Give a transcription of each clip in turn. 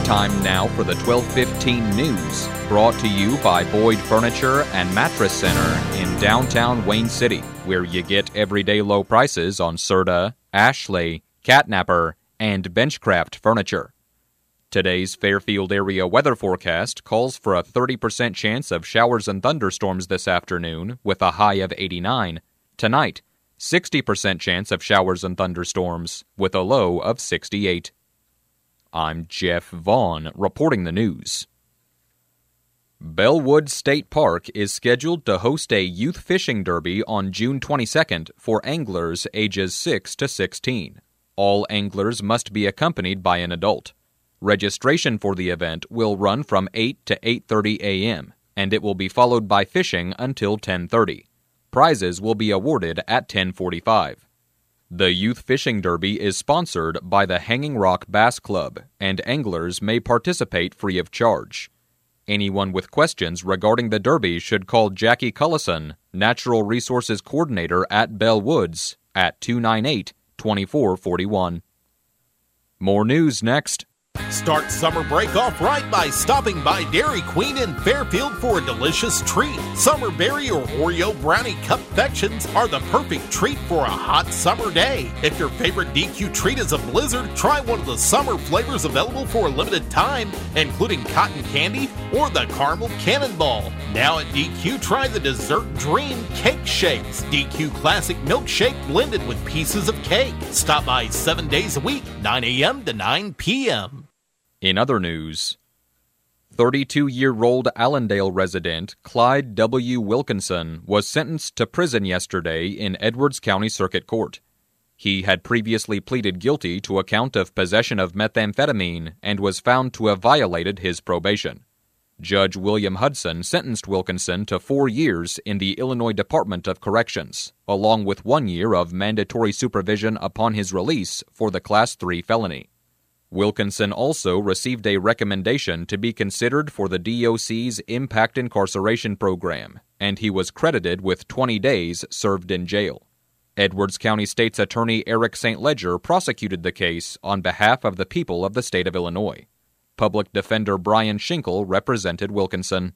Time now for the 12:15 news, brought to you by Boyd Furniture and Mattress Center in downtown Wayne City, where you get everyday low prices on Serta, Ashley, Catnapper, and Benchcraft furniture. Today's Fairfield area weather forecast calls for a 30% chance of showers and thunderstorms this afternoon with a high of 89. Tonight, 60% chance of showers and thunderstorms with a low of 68. I'm Jeff Vaughn reporting the news. Bellwood State Park is scheduled to host a youth fishing derby on June 22nd for anglers ages 6 to 16. All anglers must be accompanied by an adult. Registration for the event will run from 8 to 8:30 a.m., and it will be followed by fishing until 10:30. Prizes will be awarded at 10:45. The Youth Fishing Derby is sponsored by the Hanging Rock Bass Club, and anglers may participate free of charge. Anyone with questions regarding the derby should call Jackie Cullison, Natural Resources Coordinator at Bellwoods, at 298-2441. More news next. Start summer break off right by stopping by Dairy Queen in Fairfield for a delicious treat. Summer berry or Oreo brownie confections are the perfect treat for a hot summer day. If your favorite DQ treat is a blizzard, try one of the summer flavors available for a limited time, including cotton candy or the caramel cannonball. Now at DQ, try the Dessert Dream Cake Shakes. DQ Classic Milkshake blended with pieces of cake. Stop by 7 days a week, 9 a.m. to 9 p.m. In other news, 32-year-old Allendale resident Clyde W. Wilkinson was sentenced to prison yesterday in Edwards County Circuit Court. He had previously pleaded guilty to a count of possession of methamphetamine and was found to have violated his probation. Judge William Hudson sentenced Wilkinson to 4 years in the Illinois Department of Corrections, along with 1 year of mandatory supervision upon his release for the Class 3 felony. Wilkinson also received a recommendation to be considered for the DOC's Impact Incarceration Program, and he was credited with 20 days served in jail. Edwards County State's Attorney Eric St. Ledger prosecuted the case on behalf of the people of the state of Illinois. Public Defender Brian Schinkel represented Wilkinson.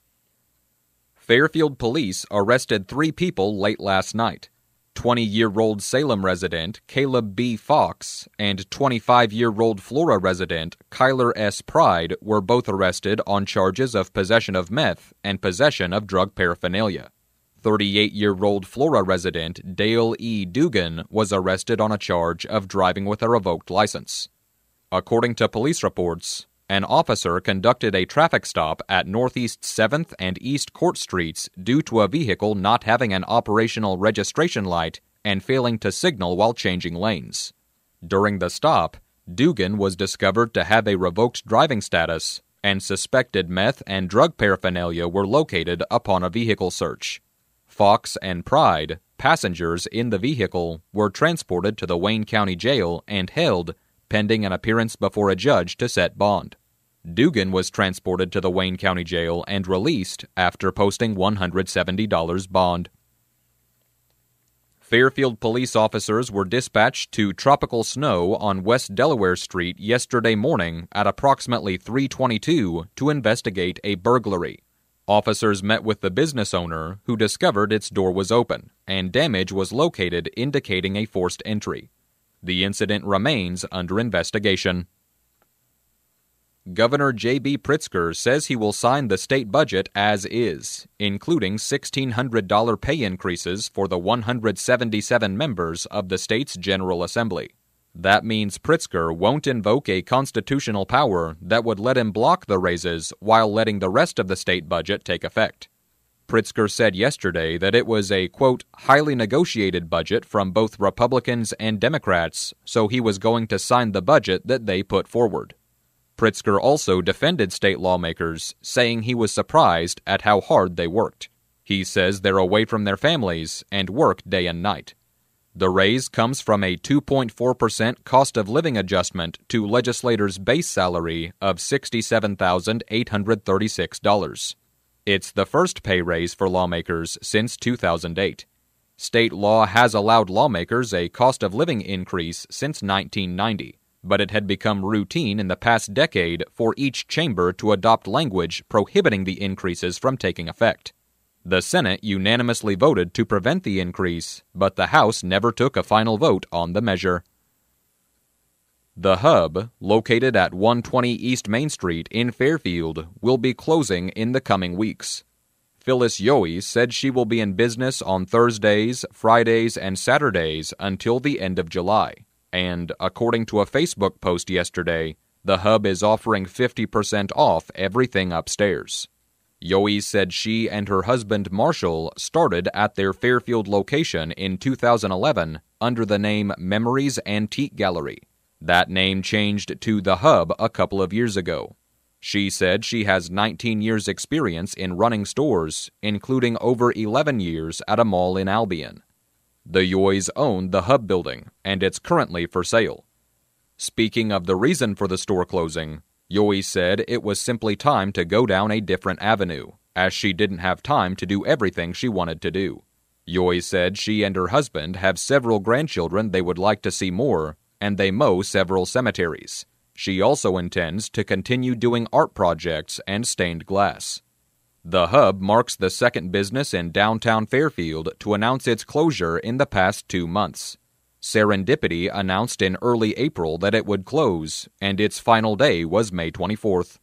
Fairfield police arrested 3 people late last night. 20-year-old Salem resident Caleb B. Fox and 25-year-old Flora resident Kyler S. Pride were both arrested on charges of possession of meth and possession of drug paraphernalia. 38-year-old Flora resident Dale E. Dugan was arrested on a charge of driving with a revoked license. According to police reports, an officer conducted a traffic stop at Northeast 7th and East Court Streets due to a vehicle not having an operational registration light and failing to signal while changing lanes. During the stop, Dugan was discovered to have a revoked driving status, and suspected meth and drug paraphernalia were located upon a vehicle search. Fox and Pride, passengers in the vehicle, were transported to the Wayne County Jail and held, pending an appearance before a judge to set bond. Dugan was transported to the Wayne County Jail and released after posting $170 bond. Fairfield police officers were dispatched to Tropical Snow on West Delaware Street yesterday morning at approximately 3:22 to investigate a burglary. Officers met with the business owner, who discovered its door was open, and damage was located indicating a forced entry. The incident remains under investigation. Governor J.B. Pritzker says he will sign the state budget as is, including $1,600 pay increases for the 177 members of the state's General Assembly. That means Pritzker won't invoke a constitutional power that would let him block the raises while letting the rest of the state budget take effect. Pritzker said yesterday that it was a, quote, highly negotiated budget from both Republicans and Democrats, so he was going to sign the budget that they put forward. Pritzker also defended state lawmakers, saying he was surprised at how hard they worked. He says they're away from their families and work day and night. The raise comes from a 2.4% cost of living adjustment to legislators' base salary of $67,836. It's the first pay raise for lawmakers since 2008. State law has allowed lawmakers a cost of living increase since 1990. but it had become routine in the past decade for each chamber to adopt language prohibiting the increases from taking effect. The Senate unanimously voted to prevent the increase, but the House never took a final vote on the measure. The Hub, located at 120 East Main Street in Fairfield, will be closing in the coming weeks. Phyllis Yohe said she will be in business on Thursdays, Fridays, and Saturdays until the end of July. And, according to a Facebook post yesterday, the Hub is offering 50% off everything upstairs. Yohe said she and her husband Marshall started at their Fairfield location in 2011 under the name Memories Antique Gallery. That name changed to The Hub a couple of years ago. She said she has 19 years' experience in running stores, including over 11 years at a mall in Albion. The Yohes own the Hub building, and it's currently for sale. Speaking of the reason for the store closing, Yohe said it was simply time to go down a different avenue, as she didn't have time to do everything she wanted to do. Yohe said she and her husband have several grandchildren they would like to see more, and they mow several cemeteries. She also intends to continue doing art projects and stained glass. The Hub marks the second business in downtown Fairfield to announce its closure in the past 2 months. Serendipity announced in early April that it would close, and its final day was May 24th.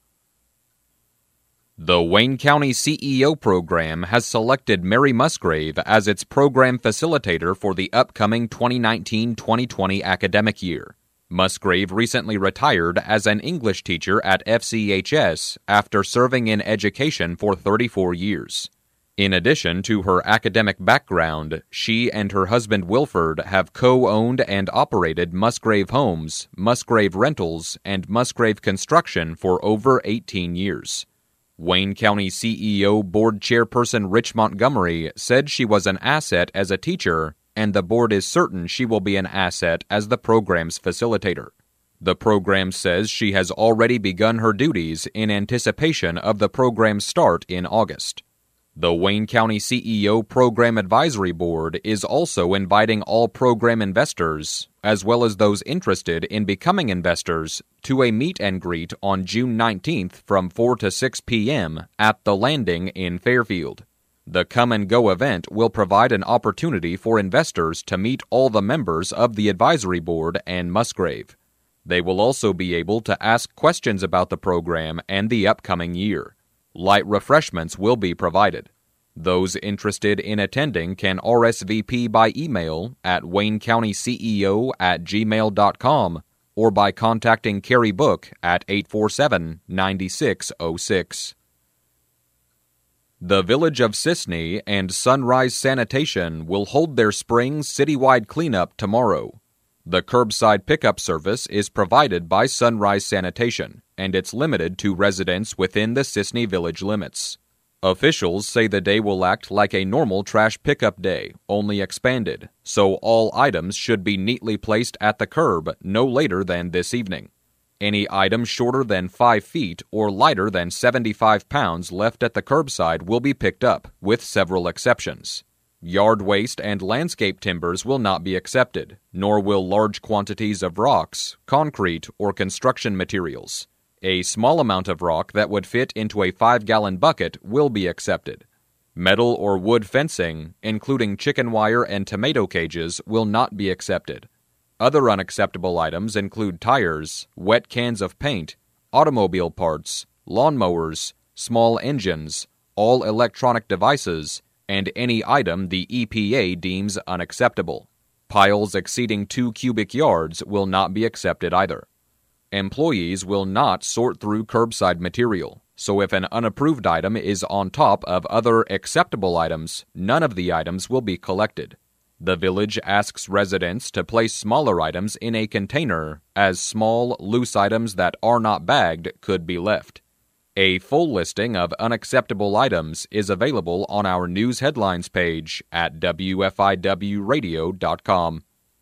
The Wayne County CEO program has selected Mary Musgrave as its program facilitator for the upcoming 2019-2020 academic year. Musgrave recently retired as an English teacher at FCHS after serving in education for 34 years. In addition to her academic background, she and her husband Wilford have co-owned and operated Musgrave Homes, Musgrave Rentals, and Musgrave Construction for over 18 years. Wayne County CEO Board Chairperson Rich Montgomery said she was an asset as a teacher, and the board is certain she will be an asset as the program's facilitator. The program says she has already begun her duties in anticipation of the program's start in August. The Wayne County CEO Program Advisory Board is also inviting all program investors, as well as those interested in becoming investors, to a meet and greet on June 19th from 4 to 6 p.m. at The Landing in Fairfield. The Come and Go event will provide an opportunity for investors to meet all the members of the advisory board and Musgrave. They will also be able to ask questions about the program and the upcoming year. Light refreshments will be provided. Those interested in attending can RSVP by email at waynecountyceo@gmail.com or by contacting Carrie Book at 847-9606. The Village of Sisney and Sunrise Sanitation will hold their spring citywide cleanup tomorrow. The curbside pickup service is provided by Sunrise Sanitation, and it's limited to residents within the Sisney Village limits. Officials say the day will act like a normal trash pickup day, only expanded, so all items should be neatly placed at the curb no later than this evening. Any item shorter than 5 feet or lighter than 75 pounds left at the curbside will be picked up, with several exceptions. Yard waste and landscape timbers will not be accepted, nor will large quantities of rocks, concrete, or construction materials. A small amount of rock that would fit into a 5-gallon bucket will be accepted. Metal or wood fencing, including chicken wire and tomato cages, will not be accepted. Other unacceptable items include tires, wet cans of paint, automobile parts, lawnmowers, small engines, all electronic devices, and any item the EPA deems unacceptable. Piles exceeding 2 cubic yards will not be accepted either. Employees will not sort through curbside material, so if an unapproved item is on top of other acceptable items, none of the items will be collected. The village asks residents to place smaller items in a container, as small, loose items that are not bagged could be left. A full listing of unacceptable items is available on our news headlines page at WFIWradio.com.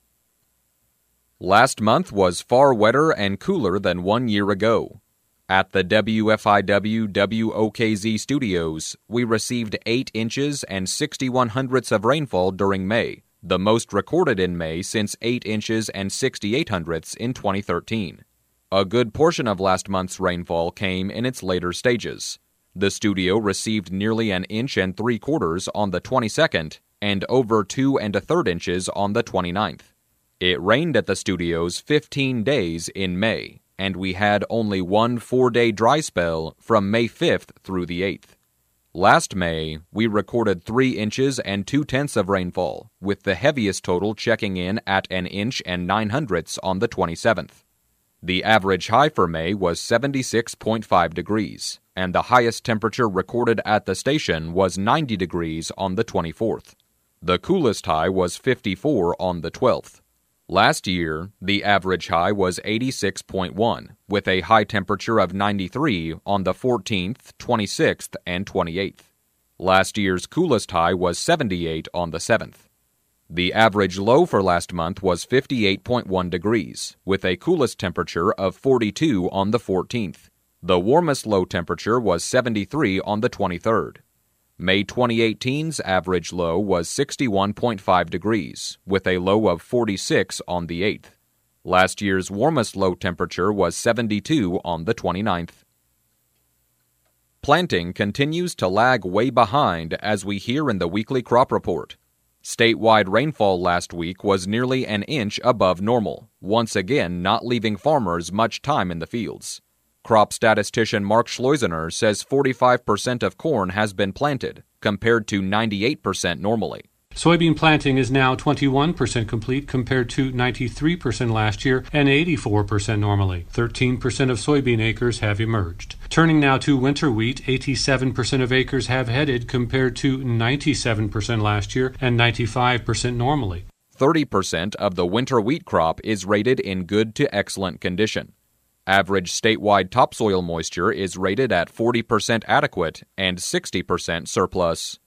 Last month was far wetter and cooler than 1 year ago. At the WFIW WOKZ studios, we received 8 inches and 61 hundredths of rainfall during May, the most recorded in May since 8 inches and 68/100ths in 2013. A good portion of last month's rainfall came in its later stages. The studio received nearly 1 3/4 on the 22nd and over 2 1/3 inches on the 29th. It rained at the studios 15 days in May, and we had only one 4-day dry spell from May 5th through the 8th. Last May, we recorded 3 inches and 2/10ths of rainfall, with the heaviest total checking in at 1 inch and 9/100ths on the 27th. The average high for May was 76.5 degrees, and the highest temperature recorded at the station was 90 degrees on the 24th. The coolest high was 54 on the 12th. Last year, the average high was 86.1, with a high temperature of 93 on the 14th, 26th, and 28th. Last year's coolest high was 78 on the 7th. The average low for last month was 58.1 degrees, with a coolest temperature of 42 on the 14th. The warmest low temperature was 73 on the 23rd. May 2018's average low was 61.5 degrees, with a low of 46 on the 8th. Last year's warmest low temperature was 72 on the 29th. Planting continues to lag way behind, as we hear in the weekly crop report. Statewide rainfall last week was nearly 1 inch above normal, once again not leaving farmers much time in the fields. Crop statistician Mark Schleusener says 45% of corn has been planted, compared to 98% normally. Soybean planting is now 21% complete compared to 93% last year and 84% normally. 13% of soybean acres have emerged. Turning now to winter wheat, 87% of acres have headed compared to 97% last year and 95% normally. 30% of the winter wheat crop is rated in good to excellent condition. Average statewide topsoil moisture is rated at 40% adequate and 60% surplus.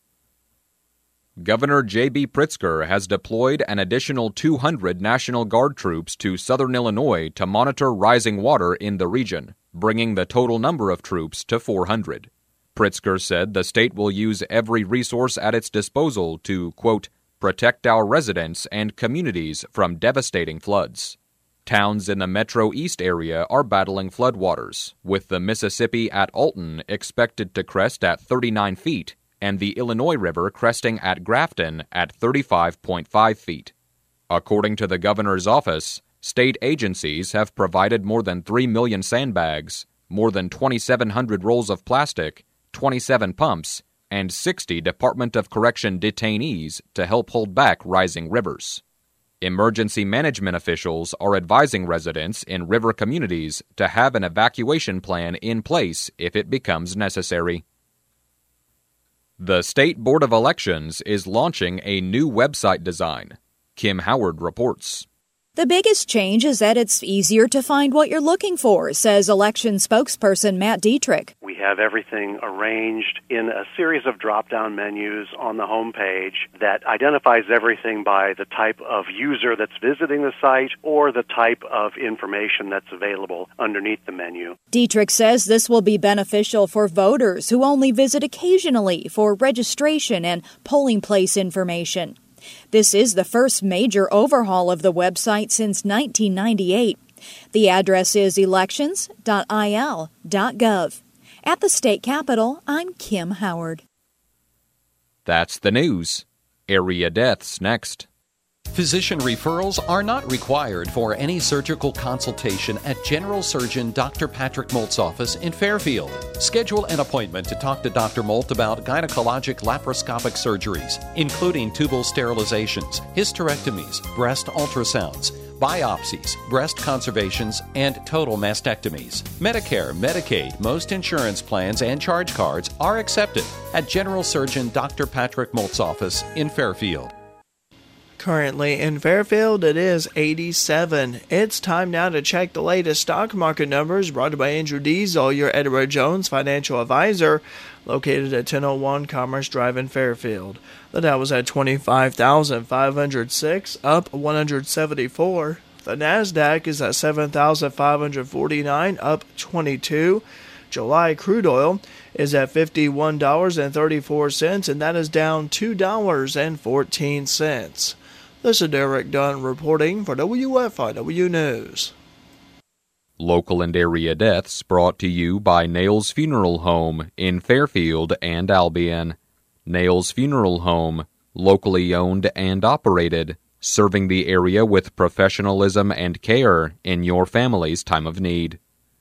Governor J.B. Pritzker has deployed an additional 200 National Guard troops to southern Illinois to monitor rising water in the region, bringing the total number of troops to 400. Pritzker said the state will use every resource at its disposal to, quote, protect our residents and communities from devastating floods. Towns in the Metro East area are battling floodwaters, with the Mississippi at Alton expected to crest at 39 feet and the Illinois River cresting at Grafton at 35.5 feet. According to the governor's office, state agencies have provided more than 3 million sandbags, more than 2,700 rolls of plastic, 27 pumps, and 60 Department of Correction detainees to help hold back rising rivers. Emergency management officials are advising residents in river communities to have an evacuation plan in place if it becomes necessary. The State Board of Elections is launching a new website design. Kim Howard reports. The biggest change is that it's easier to find what you're looking for, says election spokesperson Matt Dietrich. We have everything arranged in a series of drop-down menus on the home page that identifies everything by the type of user that's visiting the site or the type of information that's available underneath the menu. Dietrich says this will be beneficial for voters who only visit occasionally for registration and polling place information. This is the first major overhaul of the website since 1998. The address is elections.il.gov. At the state capitol, I'm Kim Howard. That's the news. Area deaths next. Physician referrals are not required for any surgical consultation at General Surgeon Dr. Patrick Molt's office in Fairfield. Schedule an appointment to talk to Dr. Molt about gynecologic laparoscopic surgeries, including tubal sterilizations, hysterectomies, breast ultrasounds, biopsies, breast conservations, and total mastectomies. Medicare, Medicaid, most insurance plans, and charge cards are accepted at General Surgeon Dr. Patrick Molt's office in Fairfield. Currently in Fairfield, it is 87. It's time now to check the latest stock market numbers, brought to you by Andrew Diesel, your Edward Jones financial advisor, located at 1001 Commerce Drive in Fairfield. The Dow was at 25,506, up 174. The NASDAQ is at 7,549, up 22. July crude oil is at $51.34, and that is down $2.14. This is Derek Dunn reporting for WFIW News. Local and area deaths brought to you by Nails Funeral Home in Fairfield and Albion. Nails Funeral Home, locally owned and operated, serving the area with professionalism and care in your family's time of need.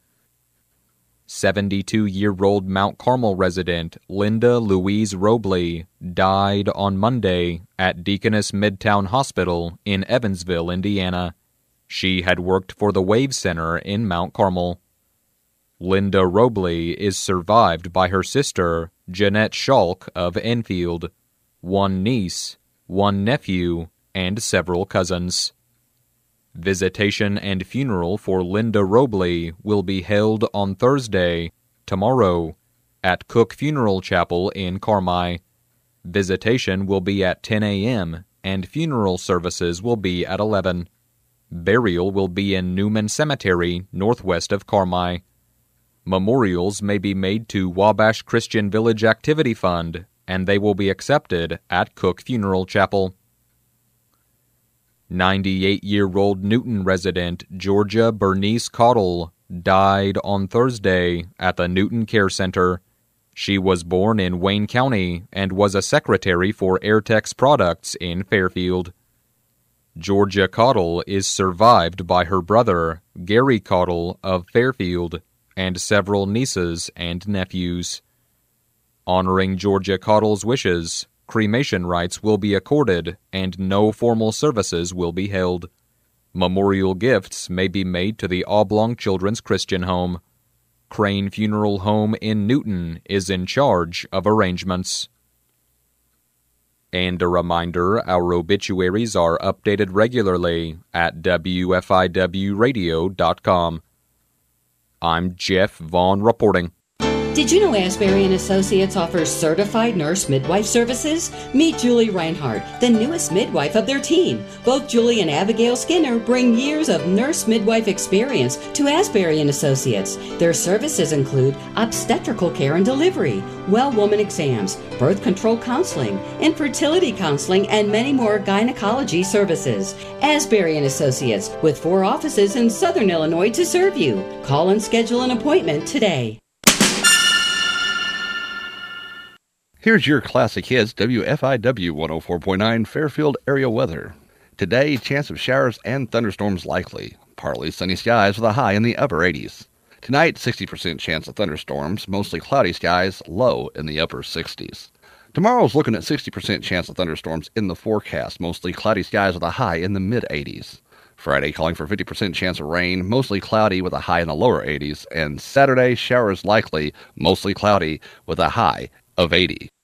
72-year-old Mount Carmel resident Linda Louise Robley died on Monday at Deaconess Midtown Hospital in Evansville, Indiana. She had worked for the Wave Center in Mount Carmel. Linda Robley is survived by her sister, Jeanette Schalk of Enfield, one niece, one nephew, and several cousins. Visitation and funeral for Linda Robley will be held on Thursday, tomorrow, at Cook Funeral Chapel in Carmi. Visitation will be at 10 a.m., and funeral services will be at 11. Burial will be in Newman Cemetery, northwest of Carmi. Memorials may be made to Wabash Christian Village Activity Fund, and they will be accepted at Cook Funeral Chapel. 98-year-old Newton resident Georgia Bernice Cottle died on Thursday at the Newton Care Center. She was born in Wayne County and was a secretary for Airtex Products in Fairfield. Georgia Cottle is survived by her brother, Gary Cottle of Fairfield, and several nieces and nephews. Honoring Georgia Cottle's wishes, cremation rites will be accorded and no formal services will be held. Memorial gifts may be made to the Oblong Children's Christian Home. Crane Funeral Home in Newton is in charge of arrangements. And a reminder, our obituaries are updated regularly at WFIWradio.com. I'm Jeff Vaughn reporting. Did you know Asbury & Associates offers certified nurse midwife services? Meet Julie Reinhardt, the newest midwife of their team. Both Julie and Abigail Skinner bring years of nurse midwife experience to Asbury & Associates. Their services include obstetrical care and delivery, well woman exams, birth control counseling, infertility counseling, and many more gynecology services. Asbury & Associates, with 4 offices in Southern Illinois to serve you. Call and schedule an appointment today. Here's your Classic Hits WFIW 104.9 Fairfield area weather. Today, chance of showers and thunderstorms likely. Partly sunny skies with a high in the upper 80s. Tonight, 60% chance of thunderstorms, mostly cloudy skies, low in the upper 60s. Tomorrow's looking at 60% chance of thunderstorms in the forecast, mostly cloudy skies with a high in the mid-80s. Friday calling for 50% chance of rain, mostly cloudy with a high in the lower 80s. And Saturday, showers likely, mostly cloudy with a high of 80.